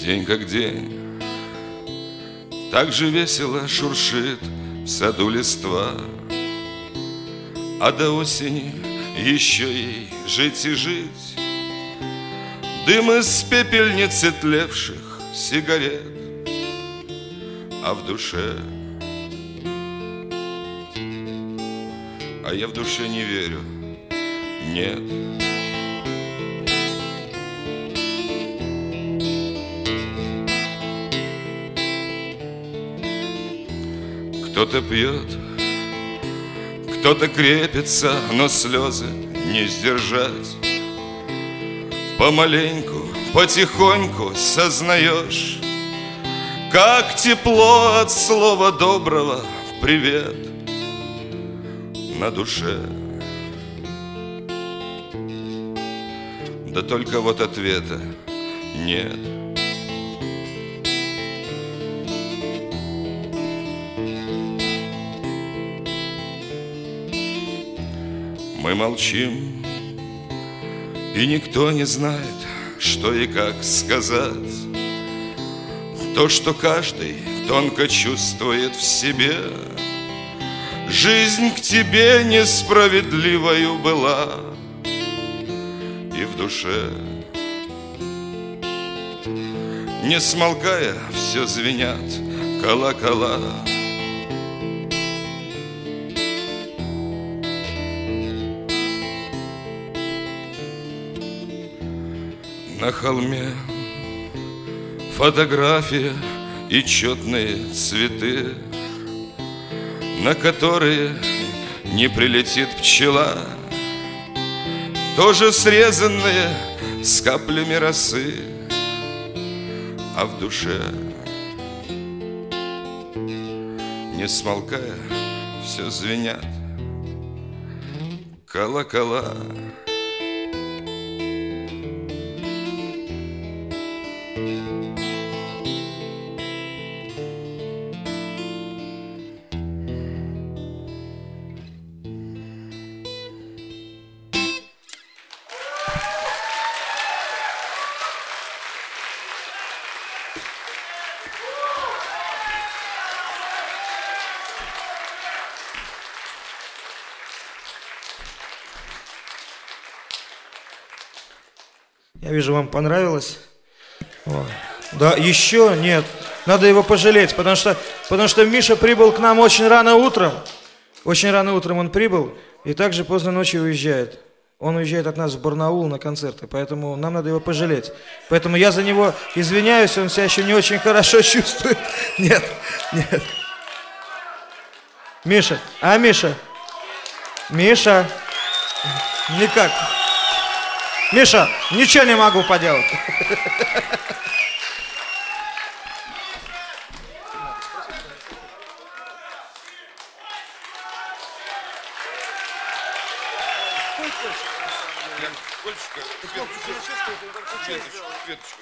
День как день, так же весело шуршит в саду листва, а до осени еще ей жить и жить. Дым из пепельницы тлевших сигарет, а в душе, а я в душе не верю, нет. Кто-то пьет, кто-то крепится, но слезы не сдержать. Помаленьку, потихоньку сознаешь, как тепло от слова доброго привет на душе. Да только вот ответа нет. Мы молчим, и никто не знает, что и как сказать. То, что каждый тонко чувствует в себе. Жизнь к тебе несправедливою была, и в душе, не смолкая, все звенят колокола. На холме фотография и четные цветы, на которые не прилетит пчела, тоже срезанные с каплями росы, а в душе, не смолкая, все звенят колокола. Я вижу, вам понравилось. Вот. Да, еще нет. Надо его пожалеть, потому что Миша прибыл к нам очень рано утром. Очень рано утром он прибыл и также поздно ночью уезжает. Он уезжает от нас в Барнаул на концерты, поэтому нам надо его пожалеть. Поэтому я за него извиняюсь, он себя еще не очень хорошо чувствует. Нет, нет. Миша, Миша? Миша? Никак. Миша, ничего не могу поделать. Светочку.